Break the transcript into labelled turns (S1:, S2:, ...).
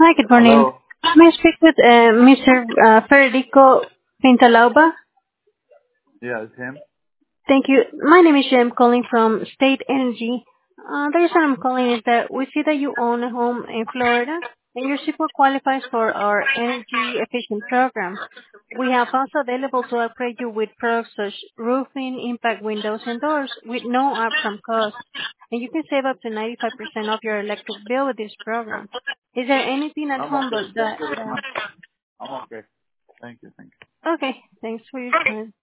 S1: Hi, good morning.
S2: Hello.
S1: May I speak with Mr. Federico Pintalauba?
S2: Yeah, it's him.
S1: Thank you. My name is Jem, calling from State Energy. The reason I'm calling is that we see that you own a home in Florida, and your super qualifies for our energy efficient program. We have also available to upgrade you with products such roofing, impact windows, and doors with no upfront cost. And you can save up to 95% of your electric bill with this program. Is there anything at
S2: I'm
S1: home
S2: okay.
S1: but
S2: Thank
S1: that?
S2: you very much. I'm okay. Thank you. Thank you.
S1: Okay, thanks for your time.